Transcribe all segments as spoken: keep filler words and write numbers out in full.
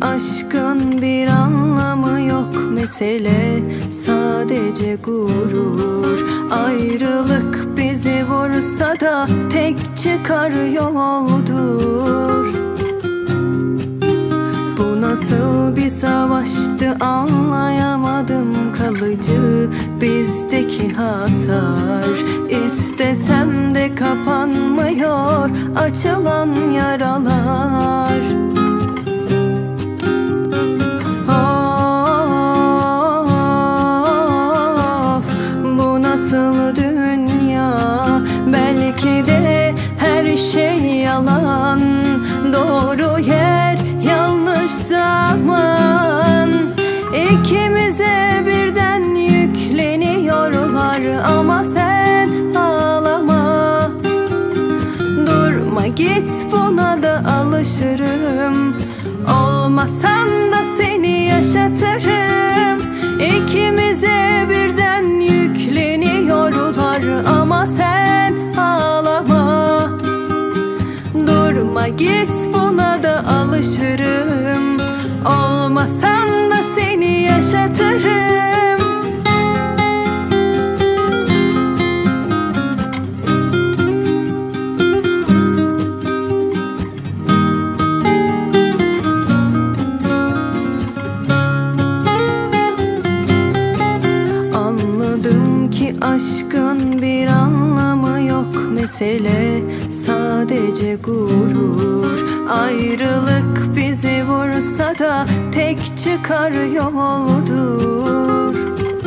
aşkın bir anlamı yok, mesele sadece gurur. Ayrılık bizi vursa da tek çıkar yoldur. Bu nasıl bir savaştı anlayamadım, kalıcı bizdeki hasar. İstesem de kapanmıyor açılan yaralar. Of, bu nasıl dünya? Belki de her şey yalan, doğru yer yanlış zaman. İkimize birden yükleniyorlar ama sen ağlama. Durma git, buna da alışırım. Olmasan da seni yaşatırım. İkimize birden yükleniyorlar ama sen ağlama. Durma git, buna da alışırım. Olmasan da seni yaşatırım. Anladım ki aşkın bir anlamı yok, mesele sadece gurur. Ayrılık bizi vursa da tek çıkar yoldur.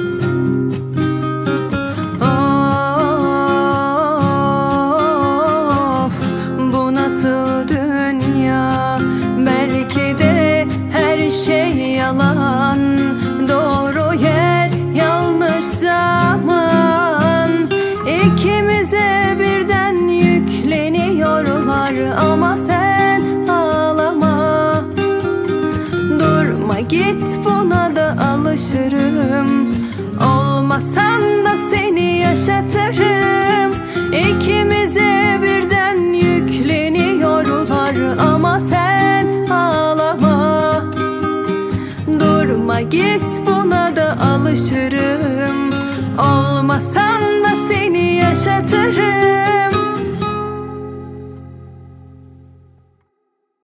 Of, bu nasıl dünya? Belki de her şey yalan, doğru yer yanlış zaman. İkimize birden yükleniyorlar ama sen ağlama. Durma git, buna da alışırım. Olmasan da seni yaşatırım. İkimize birden yükleniyorlar ama sen ağlama. Durma git, buna da alışırım. Olmasan da seni yaşatırım.